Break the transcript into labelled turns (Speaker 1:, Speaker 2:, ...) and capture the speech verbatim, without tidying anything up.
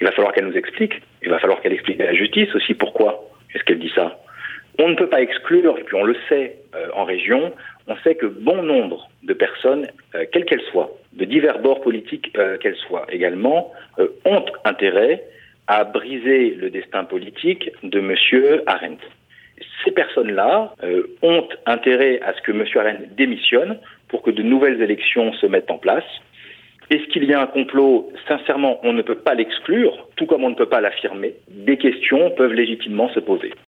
Speaker 1: il va falloir qu'elle nous explique. Il va falloir qu'elle explique à la justice aussi pourquoi est-ce qu'elle dit ça. On ne peut pas exclure, et puis on le sait euh, en région, on sait que bon nombre de personnes, euh, quelles qu'elles soient, de divers bords politiques euh, qu'elles soient également, euh, ont intérêt à briser le destin politique de M. Arendt. Ces personnes-là euh, ont intérêt à ce que M. Arendt démissionne pour que de nouvelles élections se mettent en place. Est-ce qu'il y a un complot ? Sincèrement, on ne peut pas l'exclure, tout comme on ne peut pas l'affirmer. Des questions peuvent légitimement se poser.